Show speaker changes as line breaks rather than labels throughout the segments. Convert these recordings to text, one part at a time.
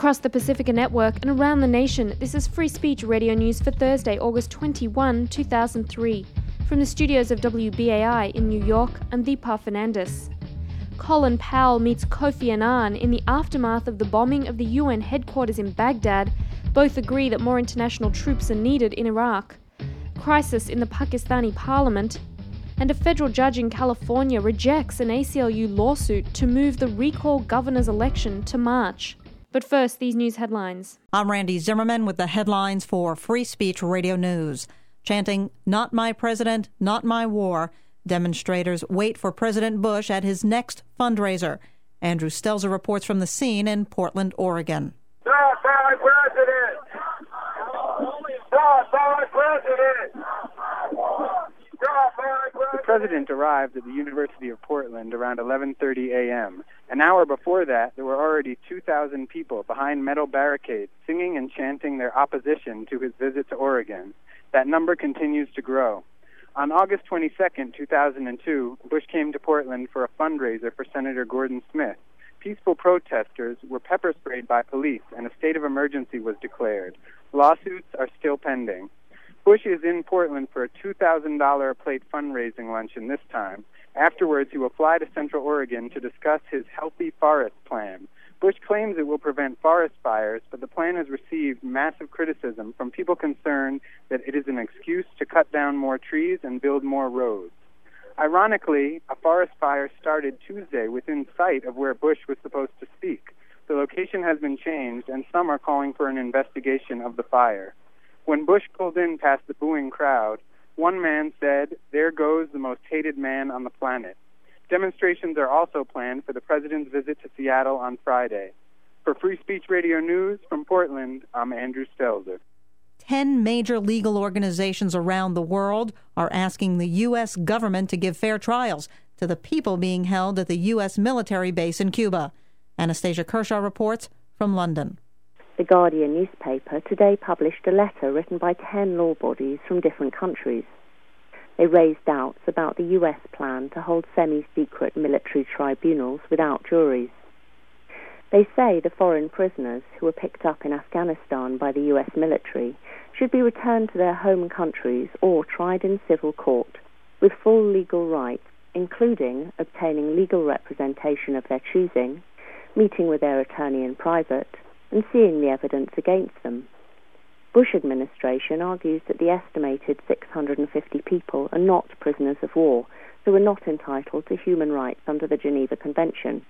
Across the Pacifica Network and around the nation, this is Free Speech Radio News for Thursday, August 21, 2003. From the studios of WBAI in New York, I'm Deepa Fernandes. Colin Powell meets Kofi Annan in the aftermath of the bombing of the UN headquarters in Baghdad. Both agree that more international troops are needed in Iraq. Crisis in the Pakistani parliament. And a federal judge in California rejects an ACLU lawsuit to move the recall governor's election to March. But first, these news headlines.
I'm Randy Zimmerman with the headlines for Free Speech Radio News. Chanting, "Not my president, not my war," demonstrators wait for President Bush at his next fundraiser. Andrew Stelzer reports from the scene in Portland, Oregon.
Not my president! Not my president! The president arrived at the University of Portland around 11:30 a.m. An hour before that, there were already 2,000 people behind metal barricades singing and chanting their opposition to his visit to Oregon. That number continues to grow. On August 22, 2002, Bush came to Portland for a fundraiser for Senator Gordon Smith. Peaceful protesters were pepper sprayed by police and a state of emergency was declared. Lawsuits are still pending. Bush is in Portland for a $2,000 a plate fundraising luncheon this time. Afterwards, he will fly to Central Oregon to discuss his Healthy Forest Plan. Bush claims it will prevent forest fires, but the plan has received massive criticism from people concerned that it is an excuse to cut down more trees and build more roads. Ironically, a forest fire started Tuesday within sight of where Bush was supposed to speak. The location has been changed, and some are calling for an investigation of the fire. When Bush pulled in past the booing crowd, one man said, "There goes the most hated man on the planet." Demonstrations are also planned for the president's visit to Seattle on Friday. For Free Speech Radio News from Portland, I'm Andrew Stelzer.
10 major legal organizations around the world are asking the U.S. government to give fair trials to the people being held at the U.S. military base in Cuba. Anastasia Kershaw reports from London.
The Guardian newspaper today published a letter written by 10 law bodies from different countries. They raised doubts about the U.S. plan to hold semi-secret military tribunals without juries. They say the foreign prisoners who were picked up in Afghanistan by the U.S. military should be returned to their home countries or tried in civil court with full legal rights, including obtaining legal representation of their choosing, meeting with their attorney in private, and seeing the evidence against them. Bush administration argues that the estimated 650 people are not prisoners of war, who are not entitled to human rights under the Geneva Convention.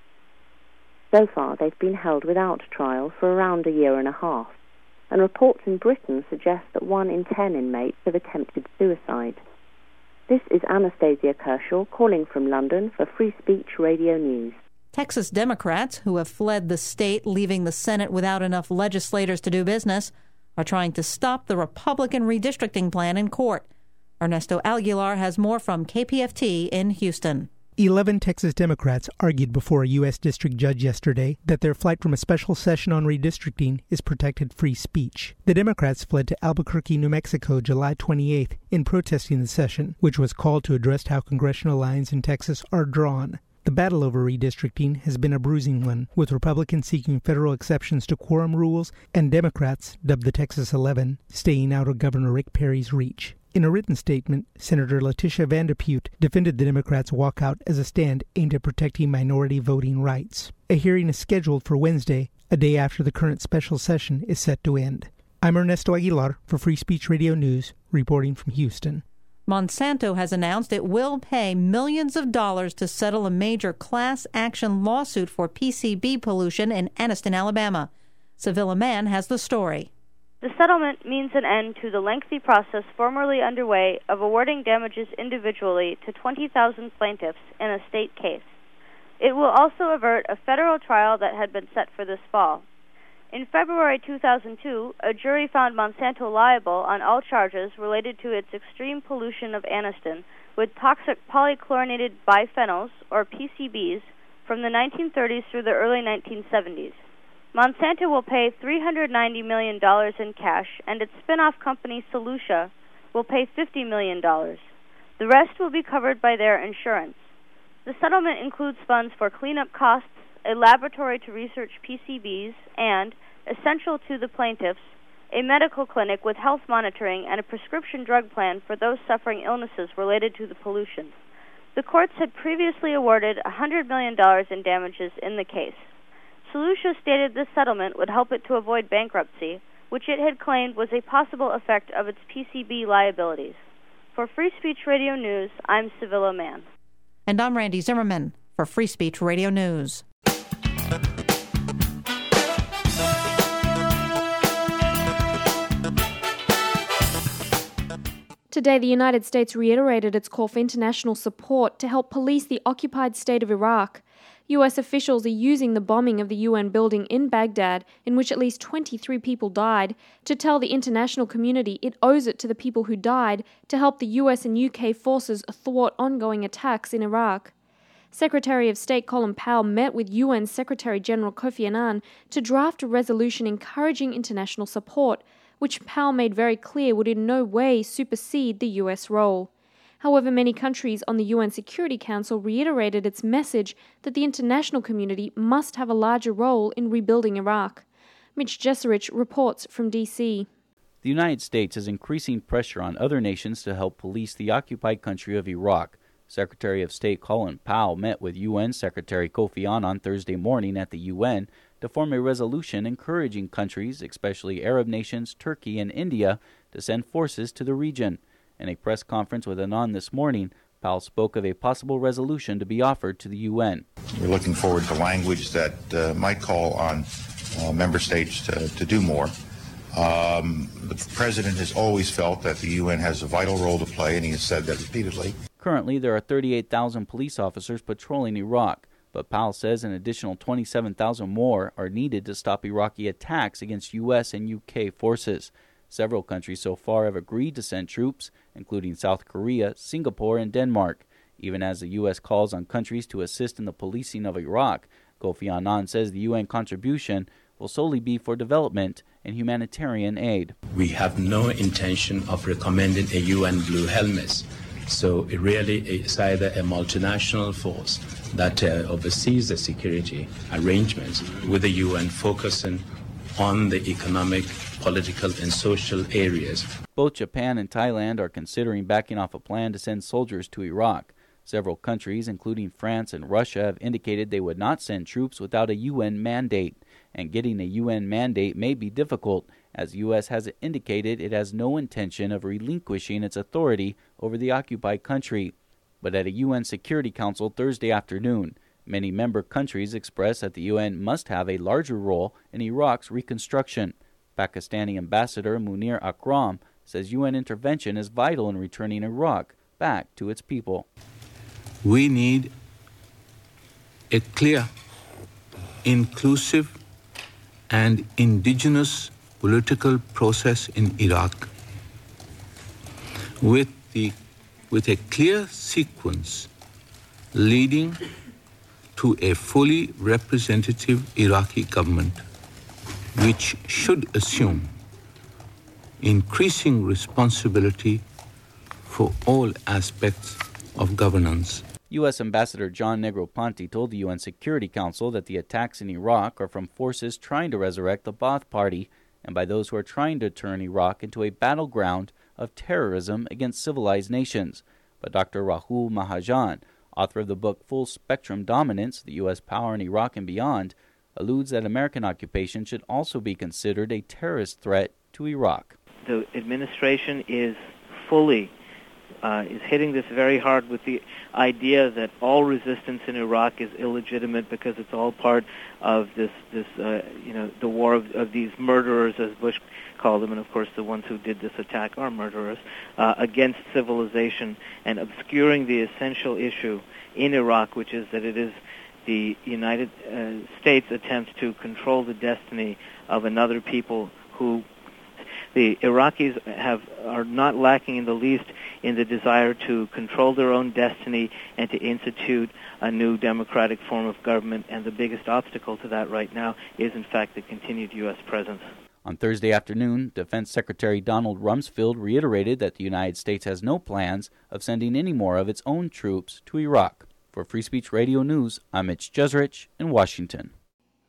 So far, they've been held without trial for around a year and a half, and reports in Britain suggest that 1 in 10 inmates have attempted suicide. This is Anastasia Kershaw calling from London for Free Speech Radio News.
Texas Democrats, who have fled the state, leaving the Senate without enough legislators to do business, are trying to stop the Republican redistricting plan in court. Ernesto Aguilar has more from KPFT in Houston.
11 Texas Democrats argued before a U.S. district judge yesterday that their flight from a special session on redistricting is protected free speech. The Democrats fled to Albuquerque, New Mexico, July 28th in protesting the session, which was called to address how congressional lines in Texas are drawn. The battle over redistricting has been a bruising one, with Republicans seeking federal exceptions to quorum rules and Democrats, dubbed the Texas 11, staying out of Governor Rick Perry's reach. In a written statement, Senator Letitia Vanderpute defended the Democrats' walkout as a stand aimed at protecting minority voting rights. A hearing is scheduled for Wednesday, a day after the current special session is set to end. I'm Ernesto Aguilar for Free Speech Radio News, reporting from Houston.
Monsanto has announced it will pay millions of dollars to settle a major class action lawsuit for PCB pollution in Anniston, Alabama. Sevilla Mann has the story.
The settlement means an end to the lengthy process formerly underway of awarding damages individually to 20,000 plaintiffs in a state case. It will also avert a federal trial that had been set for this fall. In February 2002, a jury found Monsanto liable on all charges related to its extreme pollution of Anniston with toxic polychlorinated biphenyls, or PCBs, from the 1930s through the early 1970s. Monsanto will pay $390 million in cash, and its spin-off company, Solutia, will pay $50 million. The rest will be covered by their insurance. The settlement includes funds for cleanup costs, a laboratory to research PCBs, and essential to the plaintiffs, a medical clinic with health monitoring, and a prescription drug plan for those suffering illnesses related to the pollution. The courts had previously awarded $100 million in damages in the case. Solutia stated this settlement would help it to avoid bankruptcy, which it had claimed was a possible effect of its PCB liabilities. For Free Speech Radio News, I'm Sevilla Mann.
And I'm Randy Zimmerman for Free Speech Radio News.
Today, the United States reiterated its call for international support to help police the occupied state of Iraq. U.S. officials are using the bombing of the UN building in Baghdad, in which at least 23 people died, to tell the international community it owes it to the people who died to help the U.S. and UK forces thwart ongoing attacks in Iraq. Secretary of State Colin Powell met with UN Secretary General Kofi Annan to draft a resolution encouraging international support, which Powell made very clear would in no way supersede the U.S. role. However, many countries on the UN Security Council reiterated its message that the international community must have a larger role in rebuilding Iraq. Mitch Jeserich reports from D.C.
The United States is increasing pressure on other nations to help police the occupied country of Iraq. Secretary of State Colin Powell met with UN Secretary Kofi Annan Thursday morning at the UN to form a resolution encouraging countries, especially Arab nations, Turkey and India, to send forces to the region. In a press conference with Annan this morning, Powell spoke of a possible resolution to be offered to the UN.
We're looking forward to language that might call on member states to do more. The President has always felt that the UN has a vital role to play, and he has said that repeatedly.
Currently, there are 38,000 police officers patrolling Iraq, but Powell says an additional 27,000 more are needed to stop Iraqi attacks against U.S. and U.K. forces. Several countries so far have agreed to send troops, including South Korea, Singapore, and Denmark. Even as the U.S. calls on countries to assist in the policing of Iraq, Kofi Annan says the UN contribution will solely be for development and humanitarian aid.
We have no intention of recommending a UN blue helmet. So it really is either a multinational force that oversees the security arrangements with the UN focusing on the economic, political, and social areas.
Both Japan and Thailand are considering backing off a plan to send soldiers to Iraq. Several countries, including France and Russia, have indicated they would not send troops without a UN mandate. And getting a UN mandate may be difficult, as the U.S. has indicated it has no intention of relinquishing its authority over the occupied country. But at a UN Security Council Thursday afternoon, many member countries expressed that the UN must have a larger role in Iraq's reconstruction. Pakistani Ambassador Munir Akram says UN intervention is vital in returning Iraq back to its people.
We need a clear, inclusive, and indigenous political process in Iraq with a clear sequence leading to a fully representative Iraqi government, which should assume increasing responsibility for all aspects of governance.
U.S. Ambassador John Negroponte told the UN Security Council that the attacks in Iraq are from forces trying to resurrect the Ba'ath Party and by those who are trying to turn Iraq into a battleground of terrorism against civilized nations. But Dr. Rahul Mahajan, author of the book Full Spectrum Dominance, the U.S. Power in Iraq and Beyond, alludes that American occupation should also be considered a terrorist threat to Iraq.
The administration is hitting this very hard with the idea that all resistance in Iraq is illegitimate because it's all part of the war of these murderers, as Bush called them, and of course the ones who did this attack are murderers, against civilization, and obscuring the essential issue in Iraq, which is that it is the United States' attempt to control the destiny of another people who the Iraqis are not lacking in the least in the desire to control their own destiny and to institute a new democratic form of government, and the biggest obstacle to that right now is, in fact, the continued U.S. presence.
On Thursday afternoon, Defense Secretary Donald Rumsfeld reiterated that the United States has no plans of sending any more of its own troops to Iraq. For Free Speech Radio News, I'm Mitch Jeserich in Washington.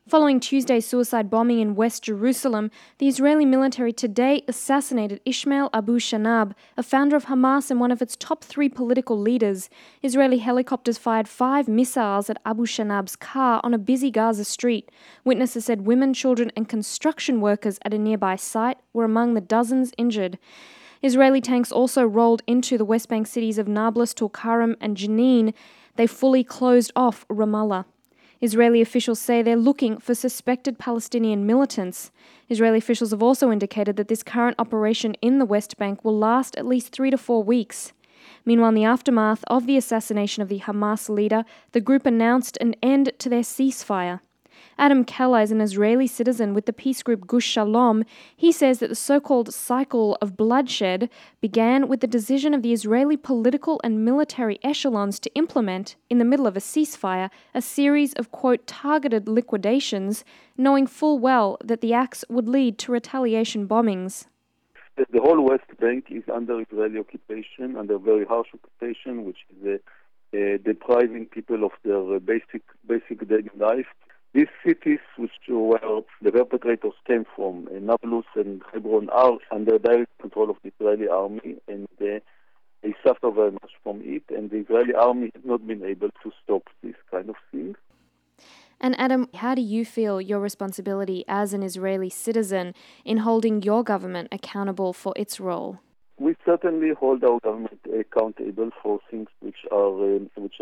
Following Tuesday's suicide bombing in West Jerusalem, the Israeli military today assassinated Ismail Abu Shanab, a founder of Hamas and one of its top 3 political leaders. Israeli helicopters fired 5 missiles at Abu Shanab's car on a busy Gaza street. Witnesses said women, children and construction workers at a nearby site were among the dozens injured. Israeli tanks also rolled into the West Bank cities of Nablus, Tulkarem and Jenin. They fully closed off Ramallah. Israeli officials say they're looking for suspected Palestinian militants. Israeli officials have also indicated that this current operation in the West Bank will last at least 3 to 4 weeks. Meanwhile, in the aftermath of the assassination of the Hamas leader, the group announced an end to their ceasefire. Adam Keller is an Israeli citizen with the peace group Gush Shalom. He says that the so-called cycle of bloodshed began with the decision of the Israeli political and military echelons to implement, in the middle of a ceasefire, a series of, quote, targeted liquidations, knowing full well that the acts would lead to retaliation bombings.
The whole West Bank is under Israeli occupation, under very harsh occupation, which is depriving people of their basic daily life. These cities, which where the perpetrators came from, Nablus and Hebron, are under direct control of the Israeli army, and they suffer very much from it, and the Israeli army has not been able to stop this kind of thing.
And Adam, how do you feel your responsibility as an Israeli citizen in holding your government accountable for its role?
We certainly hold our government accountable for things which are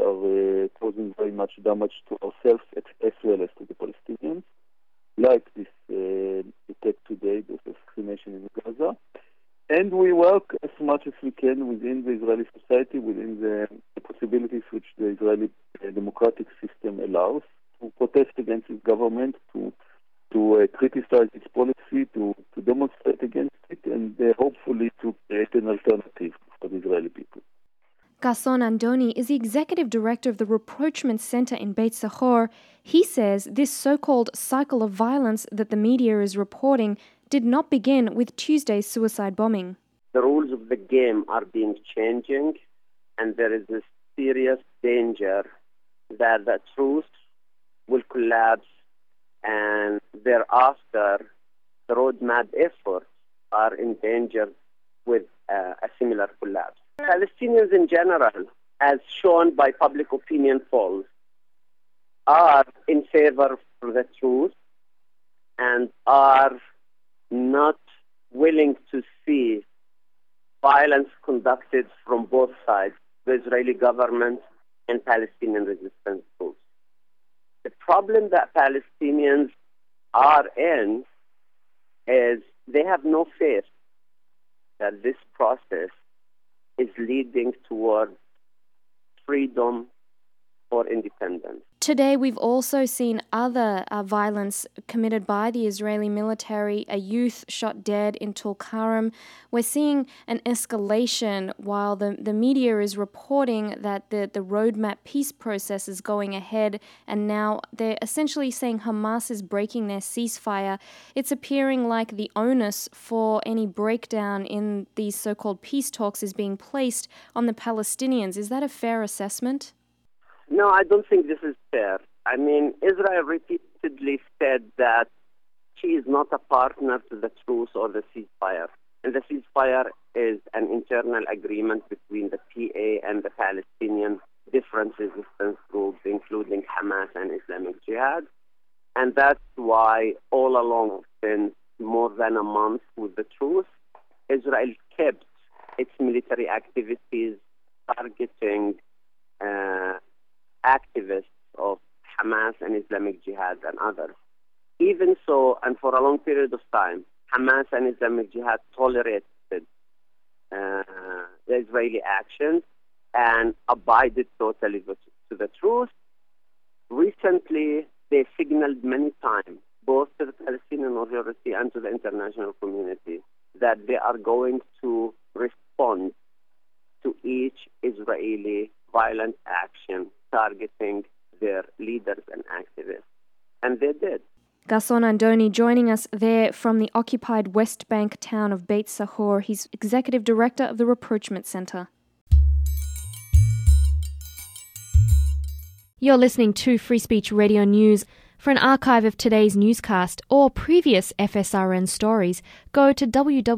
causing very much damage to ourselves as well as to the Palestinians, like this attack today, this assassination in Gaza. And we work as much as we can within the Israeli society, within the possibilities which the Israeli democratic system allows, to protest against its government, to criticize its policy, to demonstrate against it, and hopefully to create an alternative for the Israeli people.
Gasson Andoni is the executive director of the Rapprochement Center in Beit Sahor. He says this so-called cycle of violence that the media is reporting did not begin with Tuesday's suicide bombing.
The rules of the game are being changing, and there is a serious danger that the truth will collapse, and thereafter the roadmap efforts are endangered with a similar collapse. Palestinians in general, as shown by public opinion polls, are in favor of the truth and are not willing to see violence conducted from both sides, the Israeli government and Palestinian resistance groups. The problem that Palestinians are in is they have no faith that this process is leading toward freedom or independence.
Today, we've also seen other violence committed by the Israeli military, a youth shot dead in Tulkarem. We're seeing an escalation while the media is reporting that the roadmap peace process is going ahead, and now they're essentially saying Hamas is breaking their ceasefire. It's appearing like the onus for any breakdown in these so-called peace talks is being placed on the Palestinians. Is that a fair assessment?
No, I don't think this is fair. I mean, Israel repeatedly said that she is not a partner to the truce or the ceasefire. And the ceasefire is an internal agreement between the PA and the Palestinian different resistance groups, including Hamas and Islamic Jihad. And that's why all along, since more than a month with the truce, Israel kept its military activities targeting activists of Hamas and Islamic Jihad and others. Even so, and for a long period of time, Hamas and Islamic Jihad tolerated the Israeli actions and abided totally to the truth. Recently, they signaled many times, both to the Palestinian Authority and to the international community, that they are going to respond to each Israeli violent action targeting their leaders and activists. And they did.
Gasson Andoni joining us there from the occupied West Bank town of Beit Sahor. He's executive director of the Rapprochement Center. You're listening to Free Speech Radio News. For an archive of today's newscast or previous FSRN stories, go to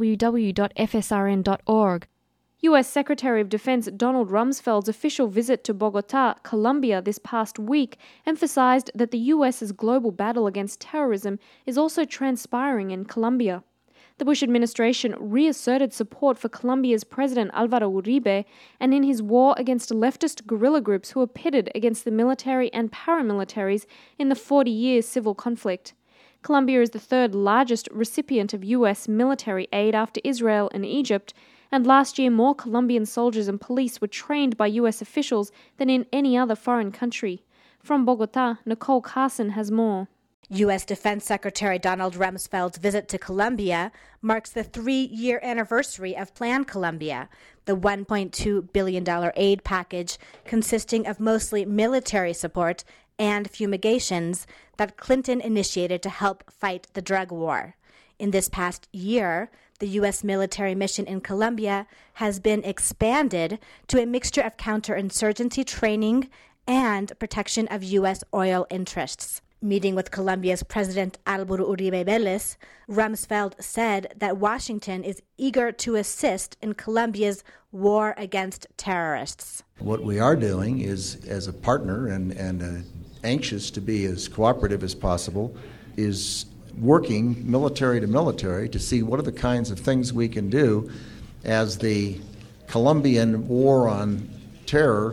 www.fsrn.org. U.S. Secretary of Defense Donald Rumsfeld's official visit to Bogota, Colombia this past week emphasized that the U.S.'s global battle against terrorism is also transpiring in Colombia. The Bush administration reasserted support for Colombia's President Álvaro Uribe and in his war against leftist guerrilla groups who are pitted against the military and paramilitaries in the 40-year civil conflict. Colombia is the third largest recipient of U.S. military aid after Israel and Egypt, and last year more Colombian soldiers and police were trained by U.S. officials than in any other foreign country. From Bogota, Nicole Carson has more.
U.S. Defense Secretary Donald Rumsfeld's visit to Colombia marks the 3-year anniversary of Plan Colombia, the $1.2 billion aid package consisting of mostly military support and fumigations that Clinton initiated to help fight the drug war. In this past year, the U.S. military mission in Colombia has been expanded to a mixture of counterinsurgency training and protection of U.S. oil interests. Meeting with Colombia's President Álvaro Uribe Vélez, Rumsfeld said that Washington is eager to assist in Colombia's war against terrorists.
What we are doing is, as a partner and anxious to be as cooperative as possible, is working military to military to see what are the kinds of things we can do as the Colombian war on terror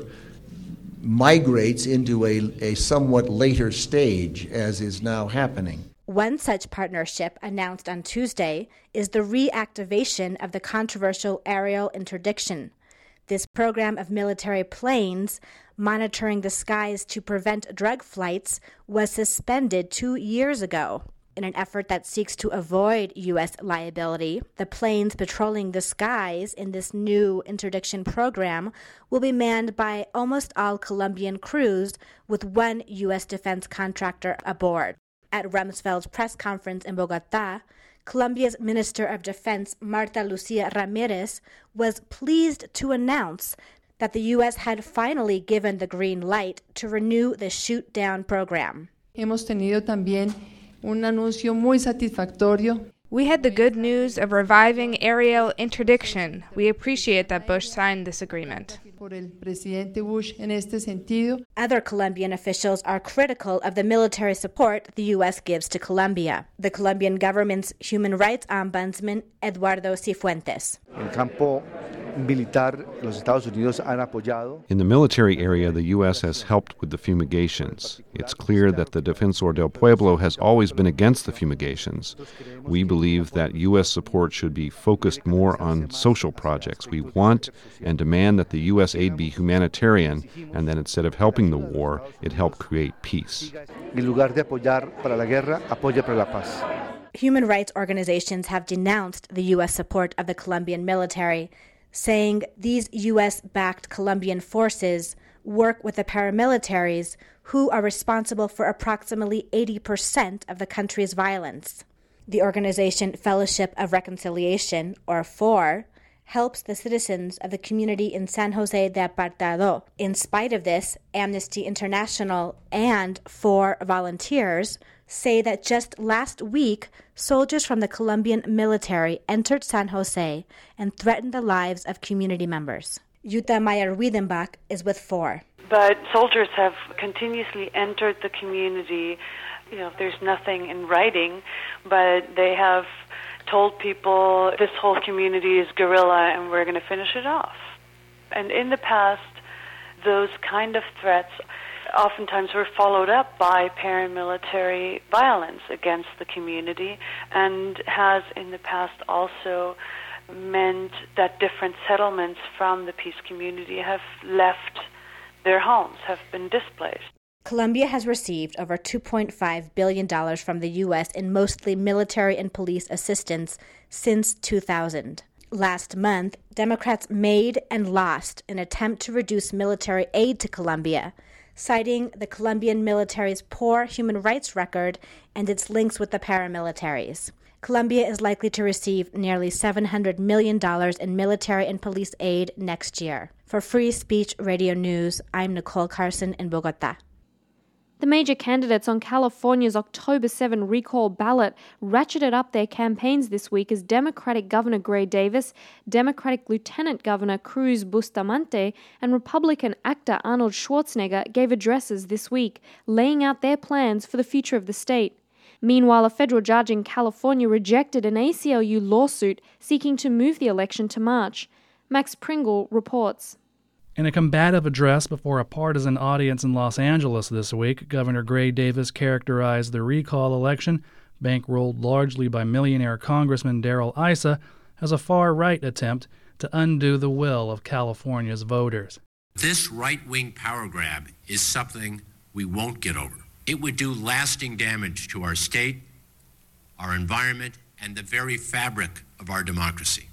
migrates into a somewhat later stage, as is now happening.
One such partnership announced on Tuesday is the reactivation of the controversial aerial interdiction. This program of military planes monitoring the skies to prevent drug flights was suspended 2 years ago. In an effort that seeks to avoid U.S. liability, the planes patrolling the skies in this new interdiction program will be manned by almost all Colombian crews with one U.S. defense contractor aboard. At Rumsfeld's press conference in Bogota, Colombia's Minister of Defense, Marta Lucía Ramírez, was pleased to announce that the U.S. had finally given the green light to renew the shoot-down program.
Hemos tenido también un anuncio muy satisfactorio.
We had the good news of reviving aerial interdiction. We appreciate that Bush signed this agreement.
Por el presidente Bush en este sentido.
Other Colombian officials are critical of the military support the U.S. gives to Colombia. The Colombian government's human rights ombudsman, Eduardo Cifuentes.
En campo militar, los Estados Unidos han apoyado.
In the military area, the U.S. has helped with the fumigations. It's clear that the Defensor del Pueblo has always been against the fumigations. We believe that U.S. support should be focused more on social projects. We want and demand that the U.S. aid be humanitarian, and that instead of helping the war, it help create peace.
En lugar de apoyar para la guerra, apoya para la paz.
Human rights organizations have denounced the U.S. support of the Colombian military, saying these U.S.-backed Colombian forces work with the paramilitaries who are responsible for approximately 80% of the country's violence. The organization Fellowship of Reconciliation, or FOR, helps the citizens of the community in San Jose de Apartado. In spite of this, Amnesty International and FOR volunteers say that just last week, soldiers from the Colombian military entered San Jose and threatened the lives of community members. Jutta Meyer-Wiedenbach is with FOR.
But soldiers have continuously entered the community. There's nothing in writing, but they have told people this whole community is guerrilla and we're going to finish it off. And in the past, those kind of threats oftentimes were followed up by paramilitary violence against the community, and has in the past also meant that different settlements from the peace community have left their homes, have been displaced.
Colombia has received over $2.5 billion from the U.S. in mostly military and police assistance since 2000. Last month, Democrats made and lost an attempt to reduce military aid to Colombia, citing the Colombian military's poor human rights record and its links with the paramilitaries. Colombia is likely to receive nearly $700 million in military and police aid next year. For Free Speech Radio News, I'm Nicole Carson in Bogota.
The major candidates on California's October 7 recall ballot ratcheted up their campaigns this week as Democratic Governor Gray Davis, Democratic Lieutenant Governor Cruz Bustamante, and Republican actor Arnold Schwarzenegger gave addresses this week, laying out their plans for the future of the state. Meanwhile, a federal judge in California rejected an ACLU lawsuit seeking to move the election to March. Max Pringle reports.
In a combative address before a partisan audience in Los Angeles this week, Governor Gray Davis characterized the recall election, bankrolled largely by millionaire Congressman Darrell Issa, as a far-right attempt to undo the will of California's voters.
This right-wing power grab is something we won't get over. It would do lasting damage to our state, our environment, and the very fabric of our democracy.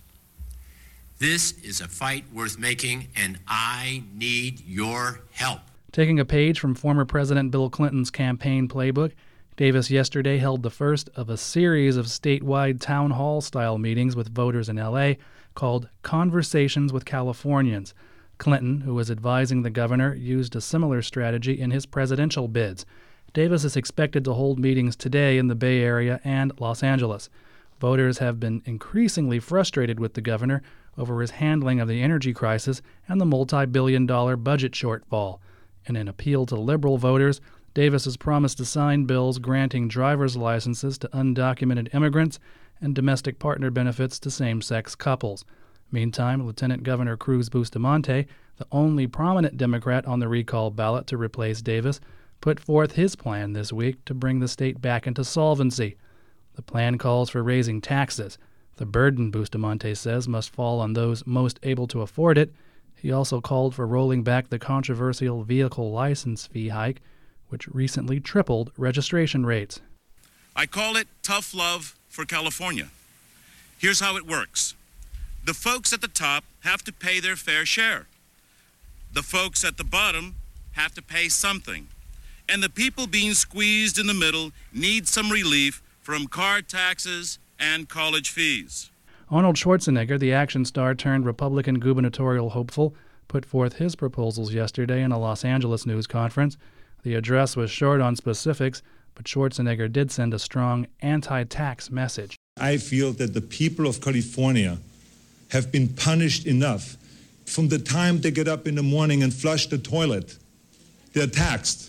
This is a fight worth making, and I need your help.
Taking a page from former President Bill Clinton's campaign playbook, Davis yesterday held the first of a series of statewide town hall-style meetings with voters in L.A. called Conversations with Californians. Clinton, who was advising the governor, used a similar strategy in his presidential bids. Davis is expected to hold meetings today in the Bay Area and Los Angeles. Voters have been increasingly frustrated with the governor over his handling of the energy crisis and the multi-billion-dollar budget shortfall. In an appeal to liberal voters, Davis has promised to sign bills granting driver's licenses to undocumented immigrants and domestic partner benefits to same-sex couples. Meantime, Lieutenant Governor Cruz Bustamante, the only prominent Democrat on the recall ballot to replace Davis, put forth his plan this week to bring the state back into solvency. The plan calls for raising taxes. The burden, Bustamante says, must fall on those most able to afford it. He also called for rolling back the controversial vehicle license fee hike, which recently tripled registration rates.
I call it tough love for California. Here's how it works. The folks at the top have to pay their fair share. The folks at the bottom have to pay something. And the people being squeezed in the middle need some relief from car taxes and college fees.
Arnold Schwarzenegger, the action star turned Republican gubernatorial hopeful, put forth his proposals yesterday in a Los Angeles news conference. The address was short on specifics, but Schwarzenegger did send a strong anti-tax message.
I feel that the people of California have been punished enough. From the time they get up in the morning and flush the toilet, they're taxed.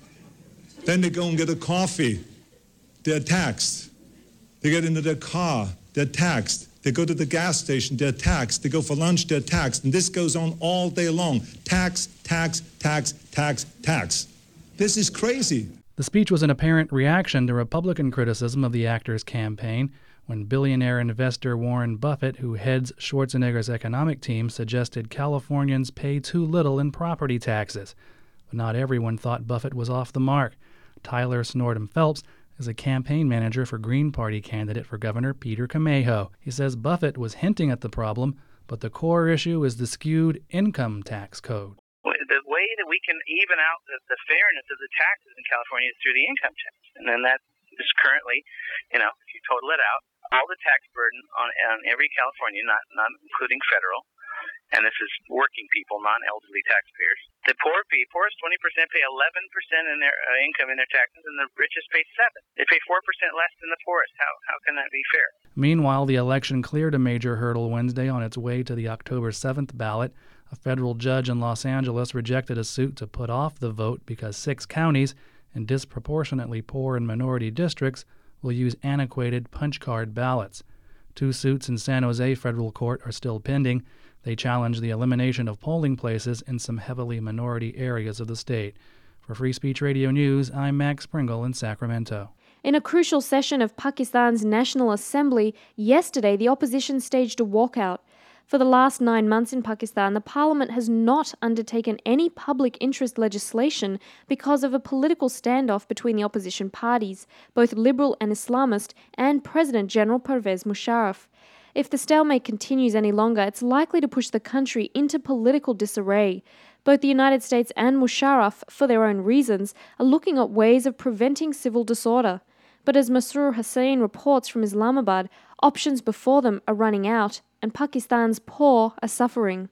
Then they go and get a coffee, they're taxed. They get into their car, they're taxed. They go to the gas station, they're taxed. They go for lunch, they're taxed. And this goes on all day long. Tax, tax, tax, tax, tax. This is crazy.
The speech was an apparent reaction to Republican criticism of the actor's campaign when billionaire investor Warren Buffett, who heads Schwarzenegger's economic team, suggested Californians pay too little in property taxes. But not everyone thought Buffett was off the mark. Tyler Snortum Phelps is a campaign manager for Green Party candidate for Governor Peter Camejo. He says Buffett was hinting at the problem, but the core issue is the skewed income tax code.
The way that we can even out the fairness of the taxes in California is through the income tax. And then that is currently, if you total it out, all the tax burden on every Californian, not including federal, and this is working people, non-elderly taxpayers. The poorest 20% pay 11% in their income in their taxes, and the richest pay 7%. They pay 4% less than the poorest. How can that be fair?
Meanwhile, the election cleared a major hurdle Wednesday on its way to the October 7th ballot. A federal judge in Los Angeles rejected a suit to put off the vote because 6 counties in disproportionately poor and minority districts will use antiquated punch card ballots. 2 suits in San Jose federal court are still pending. They challenge the elimination of polling places in some heavily minority areas of the state. For Free Speech Radio News, I'm Max Pringle in Sacramento.
In a crucial session of Pakistan's National Assembly, yesterday the opposition staged a walkout. For the last 9 months in Pakistan, the parliament has not undertaken any public interest legislation because of a political standoff between the opposition parties, both liberal and Islamist, and President General Pervez Musharraf. If the stalemate continues any longer, it's likely to push the country into political disarray. Both the United States and Musharraf, for their own reasons, are looking at ways of preventing civil disorder. But as Masroor Hussain reports from Islamabad, options before them are running out, and Pakistan's poor are suffering.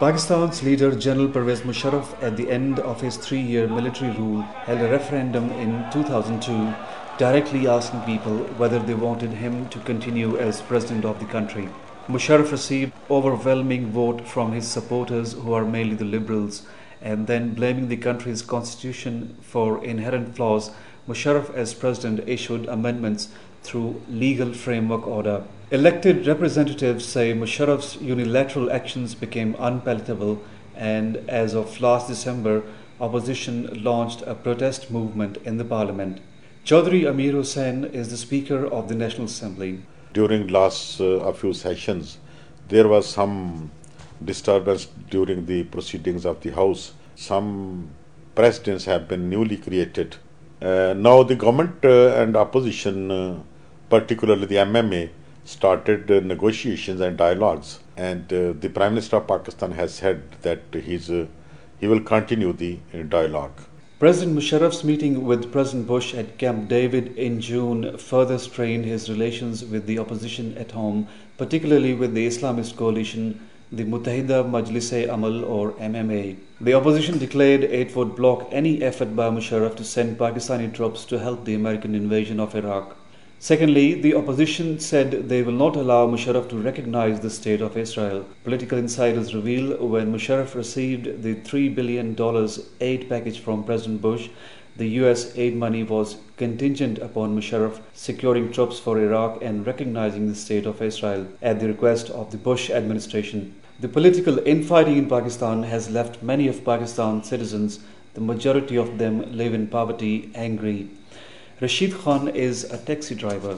Pakistan's leader General Pervez Musharraf, at the end of his 3-year military rule, held a referendum in 2002 directly asking people whether they wanted him to continue as president of the country. Musharraf received overwhelming vote from his supporters, who are mainly the liberals, and then blaming the country's constitution for inherent flaws, Musharraf as president issued amendments through legal framework order. Elected representatives say Musharraf's unilateral actions became unpalatable, and as of last December, opposition launched a protest movement in the parliament. Chaudhry Amir Hussain is the Speaker of the National Assembly.
During last a few sessions, there was some disturbance during the proceedings of the House. Some presidents have been newly created. Now the government and opposition, particularly the MMA, started negotiations and dialogues. And the Prime Minister of Pakistan has said that he will continue the dialogue.
President Musharraf's meeting with President Bush at Camp David in June further strained his relations with the opposition at home, particularly with the Islamist coalition, the Muttahida Majlis-e-Amal or MMA. The opposition declared it would block any effort by Musharraf to send Pakistani troops to help the American invasion of Iraq. Secondly, the opposition said they will not allow Musharraf to recognize the state of Israel. Political insiders reveal when Musharraf received the $3 billion aid package from President Bush, the US aid money was contingent upon Musharraf securing troops for Iraq and recognizing the state of Israel at the request of the Bush administration. The political infighting in Pakistan has left many of Pakistan's citizens, the majority of them live in poverty, angry. Rashid Khan is a taxi driver.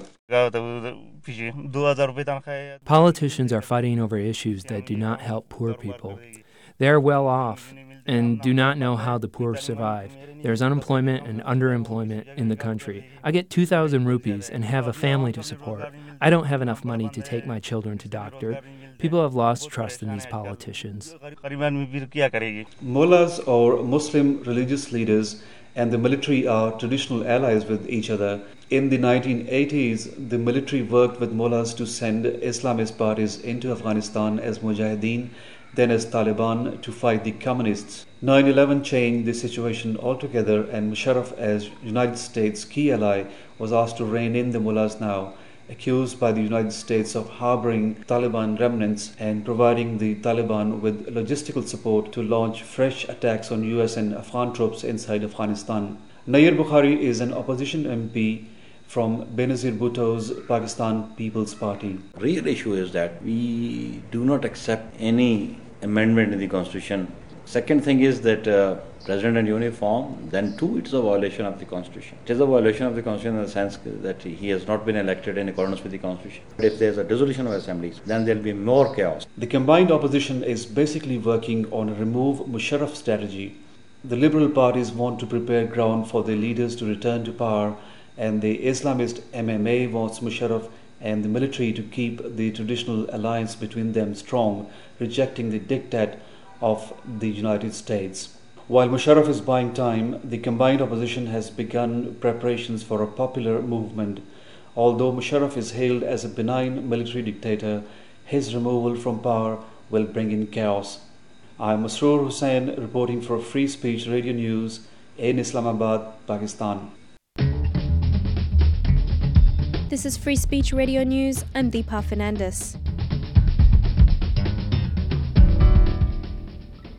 Politicians are fighting over issues that do not help poor people. They are well off and do not know how the poor survive. There is unemployment and underemployment in the country. I get 2,000 rupees and have a family to support. I don't have enough money to take my children to doctor. People have lost trust in these politicians.
Mullahs or Muslim religious leaders and the military are traditional allies with each other. In the 1980s, the military worked with mullahs to send Islamist parties into Afghanistan as Mujahideen, then as Taliban, to fight the communists. 9/11 changed the situation altogether, and Musharraf, as United States' key ally, was asked to rein in the mullahs now, accused by the United States of harboring Taliban remnants and providing the Taliban with logistical support to launch fresh attacks on US and Afghan troops inside Afghanistan. Nayir Bukhari is an opposition MP from Benazir Bhutto's Pakistan People's Party.
Real issue is that we do not accept any amendment in the Constitution. Second thing is that President in uniform, then two, it is a violation of the Constitution. It is a violation of the Constitution in the sense that he has not been elected in accordance with the Constitution. If there is a dissolution of assemblies, then there will be more chaos.
The combined opposition is basically working on a remove Musharraf strategy. The liberal parties want to prepare ground for their leaders to return to power, and the Islamist MMA wants Musharraf and the military to keep the traditional alliance between them strong, rejecting the diktat of the United States. While Musharraf is buying time, the combined opposition has begun preparations for a popular movement. Although Musharraf is hailed as a benign military dictator, his removal from power will bring in chaos. I am Masroor Hussain reporting for Free Speech Radio News in Islamabad, Pakistan.
This is Free Speech Radio News. I'm Deepa Fernandes.